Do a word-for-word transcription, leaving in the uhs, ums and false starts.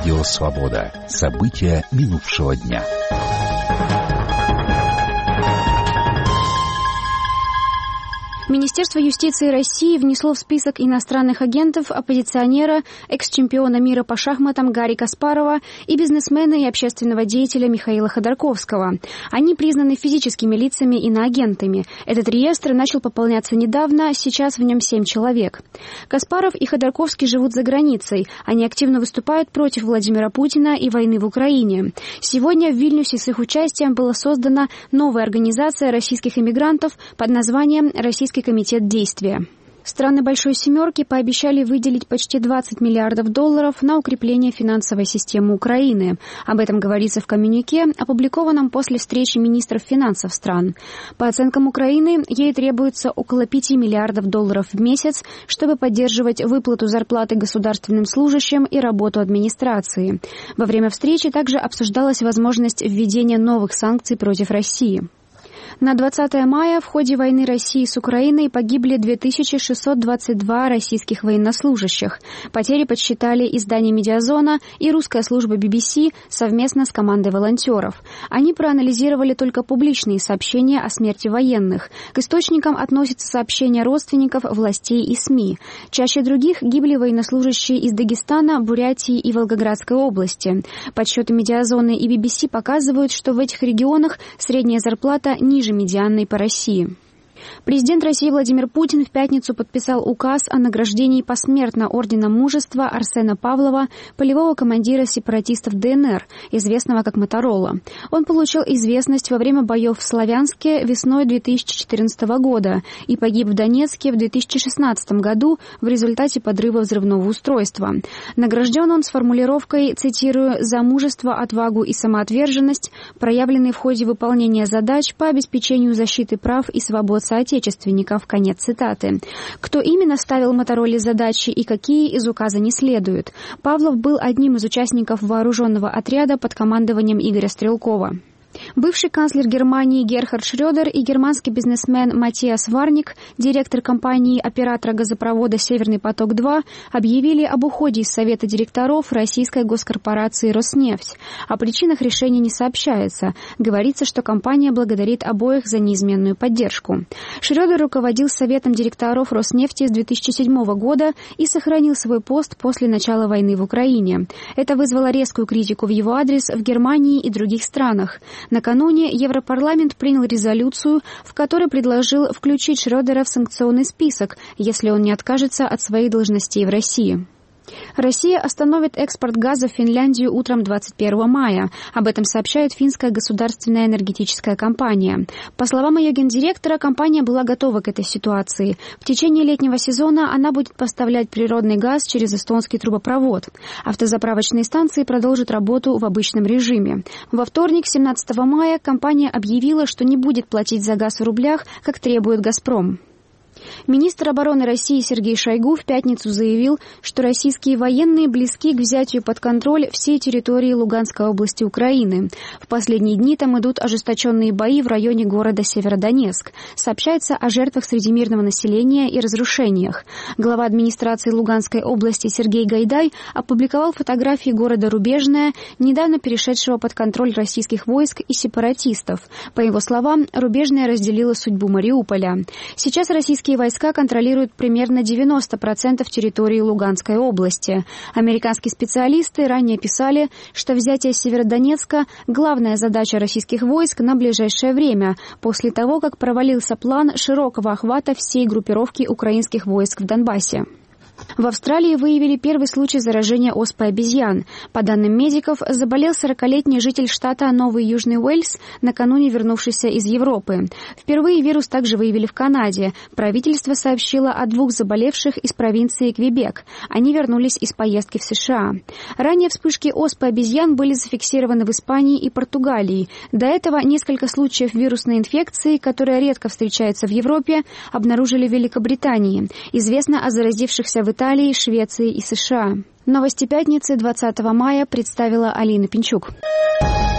Радио Свобода. События минувшего дня. Министерство юстиции России внесло в список иностранных агентов оппозиционера, экс-чемпиона мира по шахматам Гарри Каспарова и бизнесмена и общественного деятеля Михаила Ходорковского. Они признаны физическими лицами иноагентами. Этот реестр начал пополняться недавно, сейчас в нем семь человек. Каспаров и Ходорковский живут за границей. Они активно выступают против Владимира Путина и войны в Украине. Сегодня в Вильнюсе с их участием была создана новая организация российских эмигрантов под названием «Российский комитет действия». Страны Большой Семерки пообещали выделить почти двадцать миллиардов долларов на укрепление финансовой системы Украины. Об этом говорится в коммюнике, опубликованном после встречи министров финансов стран. По оценкам Украины, ей требуется около пяти миллиардов долларов в месяц, чтобы поддерживать выплату зарплаты государственным служащим и работу администрации. Во время встречи также обсуждалась возможность введения новых санкций против России. На двадцатое мая в ходе войны России с Украиной погибли две тысячи шестьсот двадцать два российских военнослужащих. Потери подсчитали издание «Медиазона» и русская служба би би си совместно с командой волонтеров. Они проанализировали только публичные сообщения о смерти военных. К источникам относятся сообщения родственников, властей и СМИ. Чаще других гибли военнослужащие из Дагестана, Бурятии и Волгоградской области. Подсчеты «Медиазона» и би би си показывают, что в этих регионах средняя зарплата ниже медианной по России. Президент России Владимир Путин в пятницу подписал указ о награждении посмертно Орденом Мужества Арсена Павлова, полевого командира сепаратистов дэ эн эр, известного как Моторола. Он получил известность во время боев в Славянске весной две тысячи четырнадцатого года и погиб в Донецке в две тысячи шестнадцатом году в результате подрыва взрывного устройства. Награжден он с формулировкой, цитирую, «за мужество, отвагу и самоотверженность, проявленные в ходе выполнения задач по обеспечению защиты прав и свобод соотечественников». Конец цитаты. Кто именно ставил Мотороле задачи и какие, из указа не следует. Павлов был одним из участников вооруженного отряда под командованием Игоря Стрелкова. Бывший канцлер Германии Герхард Шрёдер и германский бизнесмен Матиас Варник, директор компании-оператора газопровода «Северный поток-два», объявили об уходе из совета директоров российской госкорпорации «Роснефть». О причинах решения не сообщается. Говорится, что компания благодарит обоих за неизменную поддержку. Шрёдер руководил советом директоров «Роснефти» с две тысячи седьмого года и сохранил свой пост после начала войны в Украине. Это вызвало резкую критику в его адрес в Германии и других странах. Накануне Европарламент принял резолюцию, в которой предложил включить Шрёдера в санкционный список, если он не откажется от своих должностей в России. Россия остановит экспорт газа в Финляндию утром двадцать первого мая. Об этом сообщает финская государственная энергетическая компания. По словам ее гендиректора, компания была готова к этой ситуации. В течение летнего сезона она будет поставлять природный газ через эстонский трубопровод. Автозаправочные станции продолжат работу в обычном режиме. Во вторник, семнадцатого мая, компания объявила, что не будет платить за газ в рублях, как требует «Газпром». Министр обороны России Сергей Шойгу в пятницу заявил, что российские военные близки к взятию под контроль всей территории Луганской области Украины. В последние дни там идут ожесточенные бои в районе города Северодонецк. Сообщается о жертвах среди мирного населения и разрушениях. Глава администрации Луганской области Сергей Гайдай опубликовал фотографии города Рубежное, недавно перешедшего под контроль российских войск и сепаратистов. По его словам, Рубежное разделило судьбу Мариуполя. Сейчас российские войска контролируют примерно девяносто процентов территории Луганской области. Американские специалисты ранее писали, что взятие Северодонецка – главная задача российских войск на ближайшее время, после того, как провалился план широкого охвата всей группировки украинских войск в Донбассе. В Австралии выявили первый случай заражения оспой обезьян. По данным медиков, заболел сорокалетний житель штата Новый Южный Уэльс, накануне вернувшийся из Европы. Впервые вирус также выявили в Канаде. Правительство сообщило о двух заболевших из провинции Квебек. Они вернулись из поездки в США. Ранее вспышки оспы обезьян были зафиксированы в Испании и Португалии. До этого несколько случаев вирусной инфекции, которая редко встречается в Европе, обнаружили в Великобритании. Известно о заразившихся в Италии, Швеции и США. Новости пятницы двадцатого мая представила Алина Пинчук.